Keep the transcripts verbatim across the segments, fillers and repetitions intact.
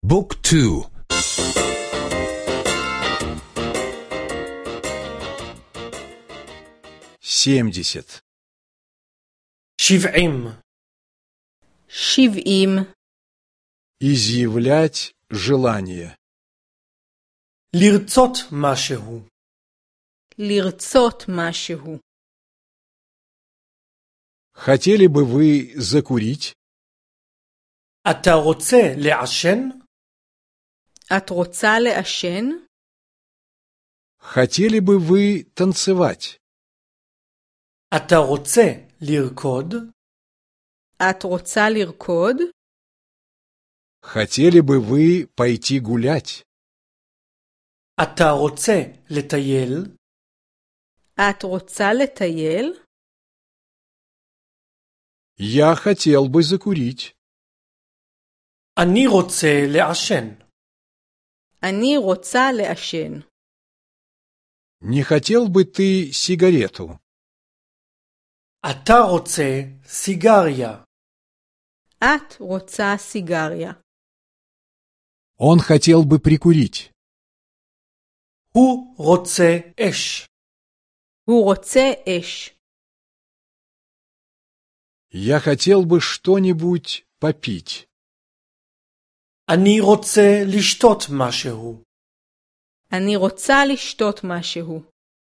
بوك تو. семьдесят. שבעים. שבעים. Изъявлять желание. לרצות משהו. לרצות משהו. Хотели бы вы закурить? אתה רוצה לעשן? את רוצה לעשן? Хотели бы вы танцевать? אתה רוצה לרקוד? את רוצה לרקוד? Хотели бы вы пойти гулять? אתה רוצה לטייל? את רוצה לטייל? Я хотел бы закурить. אני רוצה לעשן. אני רוצה לעשן. Не хотел бы ты сигарету? אתה רוצה סיגריה. את רוצה סיגריה. Он хотел бы прикурить. הוא רוצה אש. הוא רוצה אש. Я хотел бы что-нибудь попить. אני רוצה לשתות משהו. אני רוצה לשתות משהו.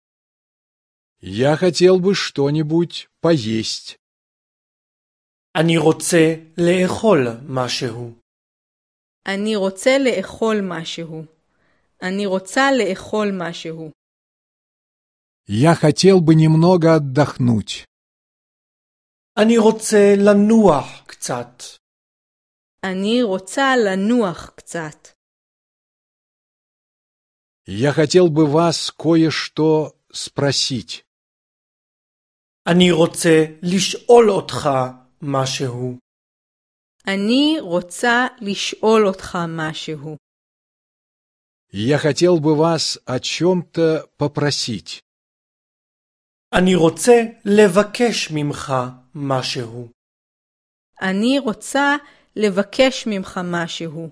Я хотел бы что-нибудь поесть. אני רוצה לאכול משהו. אני רוצה לאכול משהו. אני רוצה לאכול משהו. Я хотел бы немного отдохнуть. אני רוצה לנוח קצת. אני רוצה לנוח קצת. Я хотел бы вас кое-что спросить. אני רוצה לשאול אותך משהו. אני רוצה לשאול אותך משהו. Я хотел бы вас о чем-то попросить. אני רוצה לבקש ממך משהו. אני רוצה לבקש ממך משהו.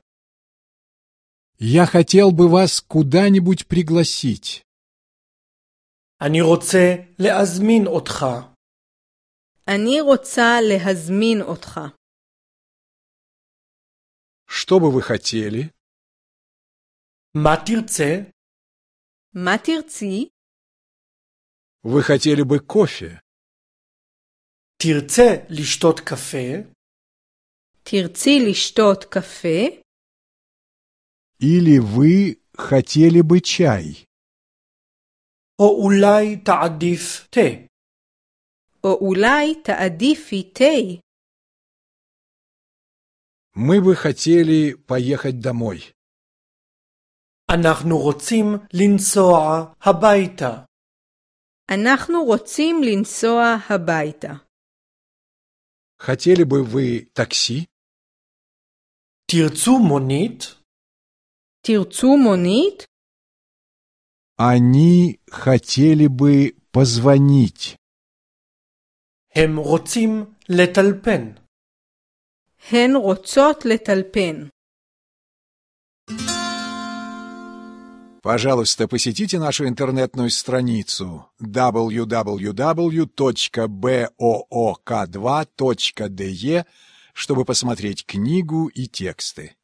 Я хотел бы вас куда-нибудь пригласить. אני רוצה להזמין אותך. אני רוצה להזמין אותך. Что бы вы хотели? מה תרצה? מה תרצי? Вы хотели бы кофе? תרצה לשתות קפה? תרצי לשתות קפה? Или вы хотели бы чай? או אולי תעדיף תה? או אולי תעדיפי תה? Мы бы хотели поехать домой. אנחנו רוצים לנסוע הביתה. אנחנו רוצים לנסוע הביתה. Хотели бы вы такси? תרצו מונית? תרצו מונית? Они хотели бы позвонить. הם רוצים לטלפן. הן רוצות לטלפן. Пожалуйста, посетите нашу интернетную страницу дабл ю дабл ю дабл ю точка боок два точка де, чтобы посмотреть книгу и тексты.